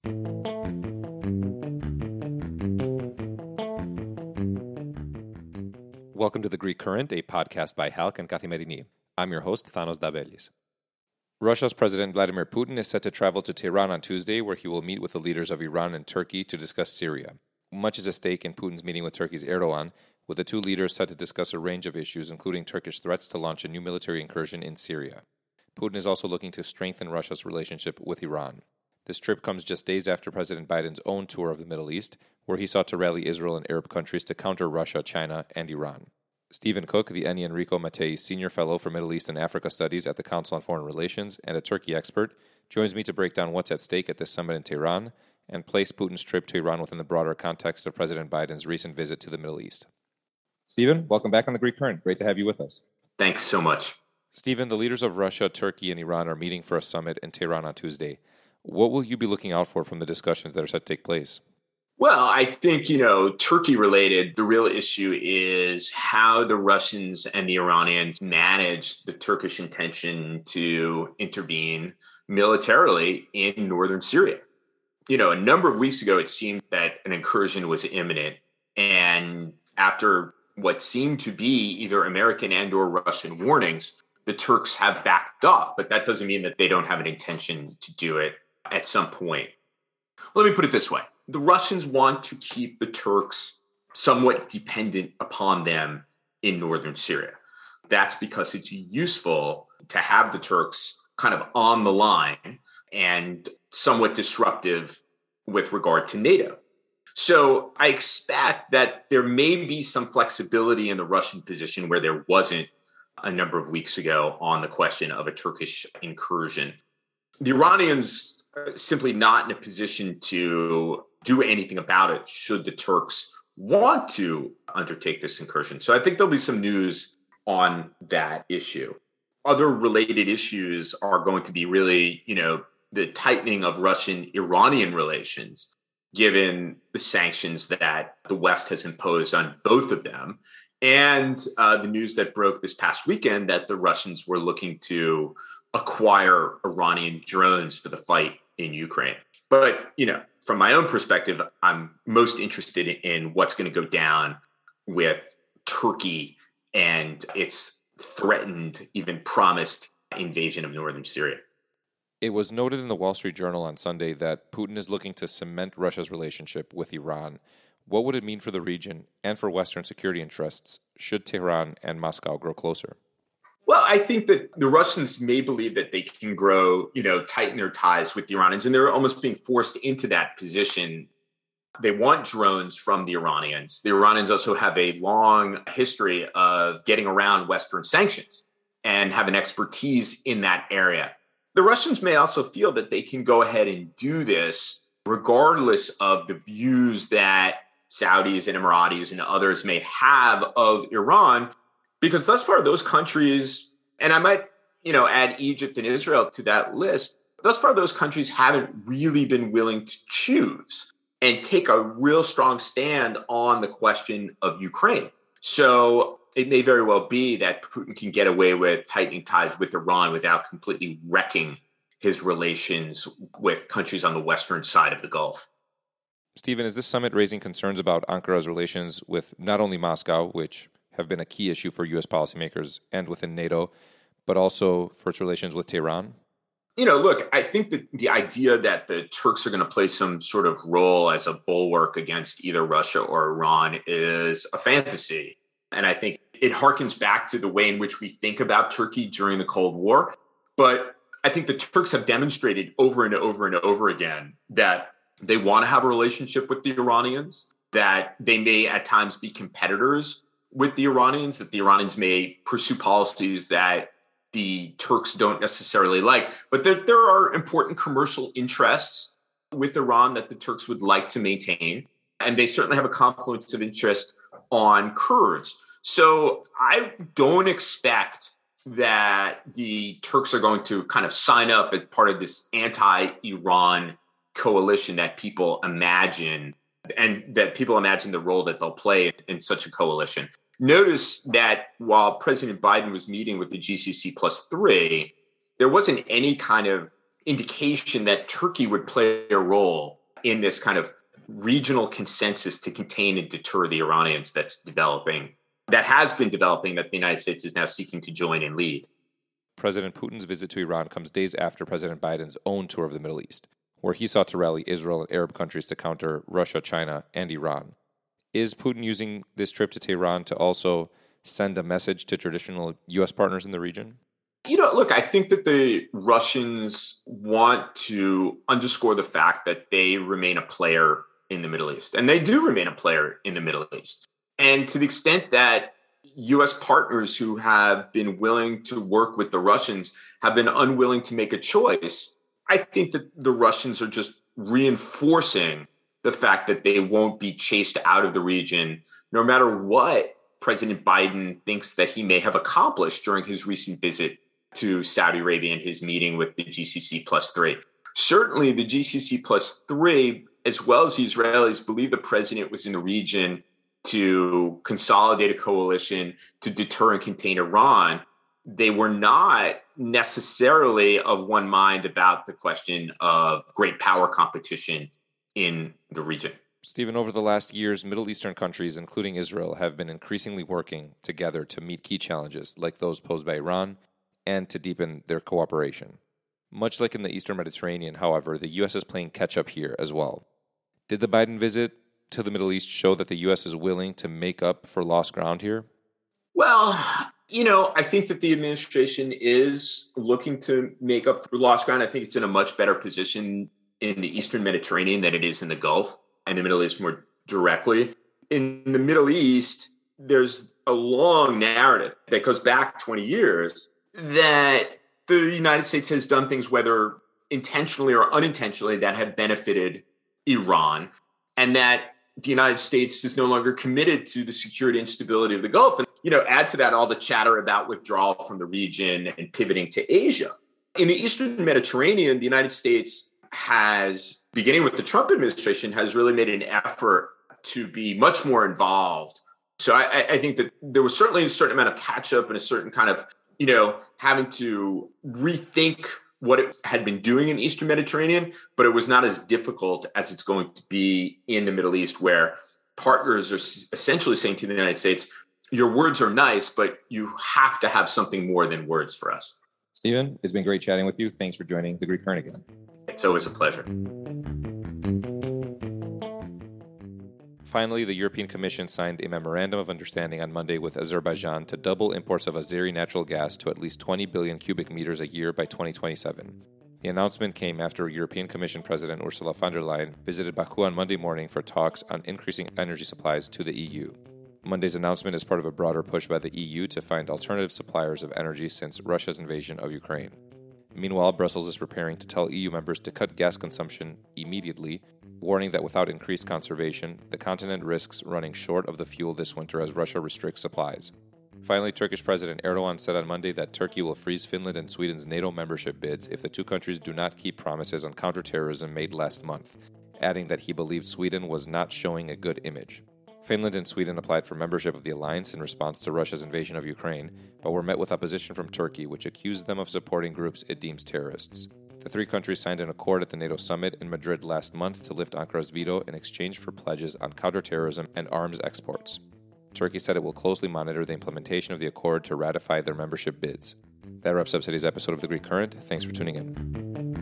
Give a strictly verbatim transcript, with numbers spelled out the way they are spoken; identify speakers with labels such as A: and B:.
A: Welcome to The Greek Current, a podcast by Halk and Kathimerini. I'm your host, Thanos Davelis. Russia's President Vladimir Putin is set to travel to Tehran on Tuesday, where he will meet with the leaders of Iran and Turkey to discuss Syria. Much is at stake in Putin's meeting with Turkey's Erdogan, with the two leaders set to discuss a range of issues, including Turkish threats to launch a new military incursion in Syria. Putin is also looking to strengthen Russia's relationship with Iran. This trip comes just days after President Biden's own tour of the Middle East, where he sought to rally Israel and Arab countries to counter Russia, China, and Iran. Stephen Cook, the Eni Enrico Mattei Senior Fellow for Middle East and Africa Studies at the Council on Foreign Relations and a Turkey expert, joins me to break down what's at stake at this summit in Tehran and place Putin's trip to Iran within the broader context of President Biden's recent visit to the Middle East. Stephen, welcome back on The Greek Current. Great to have you with us.
B: Thanks so much.
A: Stephen, the leaders of Russia, Turkey, and Iran are meeting for a summit in Tehran on Tuesday. What will you be looking out for from the discussions that are set to take place?
B: Well, I think, you know, Turkey related, the real issue is how the Russians and the Iranians manage the Turkish intention to intervene militarily in northern Syria. You know, a number of weeks ago, it seemed that an incursion was imminent. And after what seemed to be either American and or Russian warnings, the Turks have backed off. But that doesn't mean that they don't have an intention to do it at some point. Let me put it this way. The Russians want to keep the Turks somewhat dependent upon them in northern Syria. That's because it's useful to have the Turks kind of on the line and somewhat disruptive with regard to NATO. So I expect that there may be some flexibility in the Russian position where there wasn't a number of weeks ago on the question of a Turkish incursion. The Iranians are simply not in a position to do anything about it should the Turks want to undertake this incursion. So I think there'll be some news on that issue. Other related issues are going to be really, you know, the tightening of Russian-Iranian relations, given the sanctions that the West has imposed on both of them, and uh, the news that broke this past weekend that the Russians were looking to acquire Iranian drones for the fight in Ukraine. But, you know, from my own perspective, I'm most interested in what's going to go down with Turkey and its threatened, even promised invasion of northern Syria.
A: It was noted in the Wall Street Journal on Sunday that Putin is looking to cement Russia's relationship with Iran. What would it mean for the region and for Western security interests should Tehran and Moscow grow closer?
B: Well, I think that the Russians may believe that they can grow, you know, tighten their ties with the Iranians, and they're almost being forced into that position. They want drones from the Iranians. The Iranians also have a long history of getting around Western sanctions and have an expertise in that area. The Russians may also feel that they can go ahead and do this regardless of the views that Saudis and Emiratis and others may have of Iran, because thus far those countries, and I might, you know, add Egypt and Israel to that list, thus far those countries haven't really been willing to choose and take a real strong stand on the question of Ukraine. So it may very well be that Putin can get away with tightening ties with Iran without completely wrecking his relations with countries on the western side of the Gulf.
A: Stephen, is this summit raising concerns about Ankara's relations with not only Moscow, which have been a key issue for U S policymakers and within NATO, but also for its relations with Tehran?
B: You know, look, I think that the idea that the Turks are going to play some sort of role as a bulwark against either Russia or Iran is a fantasy. And I think it harkens back to the way in which we think about Turkey during the Cold War. But I think the Turks have demonstrated over and over and over again that they want to have a relationship with the Iranians, that they may at times be competitors with the Iranians, that the Iranians may pursue policies that the Turks don't necessarily like. But there, there are important commercial interests with Iran that the Turks would like to maintain. And they certainly have a confluence of interest on Kurds. So I don't expect that the Turks are going to kind of sign up as part of this anti-Iran coalition that people imagine, and that people imagine the role that they'll play in such a coalition. Notice that while President Biden was meeting with the G C C plus three, there wasn't any kind of indication that Turkey would play a role in this kind of regional consensus to contain and deter the Iranians that's developing, that has been developing, that the United States is now seeking to join and lead.
A: President Putin's visit to Iran comes days after President Biden's own tour of the Middle East, where he sought to rally Israel and Arab countries to counter Russia, China, and Iran. Is Putin using this trip to Tehran to also send a message to traditional U S partners in the region?
B: You know, look, I think that the Russians want to underscore the fact that they remain a player in the Middle East, and they do remain a player in the Middle East. And to the extent that U S partners who have been willing to work with the Russians have been unwilling to make a choice, I think that the Russians are just reinforcing the fact that they won't be chased out of the region, no matter what President Biden thinks that he may have accomplished during his recent visit to Saudi Arabia and his meeting with the G C C plus three. Certainly the G C C plus three, as well as the Israelis, believe the president was in the region to consolidate a coalition to deter and contain Iran. They were not necessarily of one mind about the question of great power competition in the region.
A: Stephen, over the last years, Middle Eastern countries, including Israel, have been increasingly working together to meet key challenges like those posed by Iran and to deepen their cooperation. Much like in the Eastern Mediterranean, however, the U S is playing catch-up here as well. Did the Biden visit to the Middle East show that the U S is willing to make up for lost ground here?
B: Well, you know, I think that the administration is looking to make up for lost ground. I think it's in a much better position in the Eastern Mediterranean than it is in the Gulf and the Middle East more directly. In the Middle East, there's a long narrative that goes back twenty years that the United States has done things, whether intentionally or unintentionally, that have benefited Iran, and that the United States is no longer committed to the security and stability of the Gulf. And, you know, add to that all the chatter about withdrawal from the region and pivoting to Asia. In the Eastern Mediterranean, the United States has, beginning with the Trump administration, has really made an effort to be much more involved. So I, I think that there was certainly a certain amount of catch up and a certain kind of, you know, having to rethink what it had been doing in the Eastern Mediterranean, but it was not as difficult as it's going to be in the Middle East, where partners are essentially saying to the United States, your words are nice, but you have to have something more than words for us.
A: Stephen, it's been great chatting with you. Thanks for joining The Greek Current again.
B: It's always a pleasure.
A: Finally, the European Commission signed a memorandum of understanding on Monday with Azerbaijan to double imports of Azeri natural gas to at least twenty billion cubic meters a year by twenty twenty-seven. The announcement came after European Commission President Ursula von der Leyen visited Baku on Monday morning for talks on increasing energy supplies to the E U. Monday's announcement is part of a broader push by the E U to find alternative suppliers of energy since Russia's invasion of Ukraine. Meanwhile, Brussels is preparing to tell E U members to cut gas consumption immediately, warning that without increased conservation, the continent risks running short of the fuel this winter as Russia restricts supplies. Finally, Turkish President Erdogan said on Monday that Turkey will freeze Finland and Sweden's NATO membership bids if the two countries do not keep promises on counterterrorism made last month, adding that he believed Sweden was not showing a good image. Finland and Sweden applied for membership of the alliance in response to Russia's invasion of Ukraine, but were met with opposition from Turkey, which accused them of supporting groups it deems terrorists. The three countries signed an accord at the NATO summit in Madrid last month to lift Ankara's veto in exchange for pledges on counterterrorism and arms exports. Turkey said it will closely monitor the implementation of the accord to ratify their membership bids. That wraps up today's episode of The Greek Current. Thanks for tuning in.